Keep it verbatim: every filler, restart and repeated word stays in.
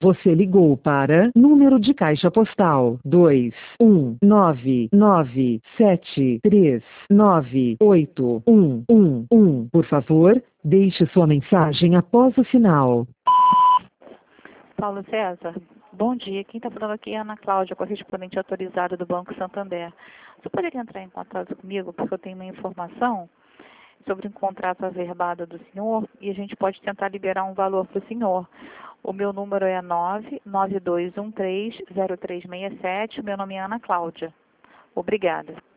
Você ligou para número de caixa postal dois um nove nove sete três nove oito um um um. Por favor, deixe sua mensagem após o sinal. Paulo César, bom dia. Quem está falando aqui é a Ana Cláudia, correspondente autorizada do Banco Santander. Você poderia entrar em contato comigo porque eu tenho uma informação sobre um contrato averbado do senhor e a gente pode tentar liberar um valor para o senhor. O meu número é nove nove dois um três zero três seis sete. Meu nome é Ana Cláudia. Obrigada.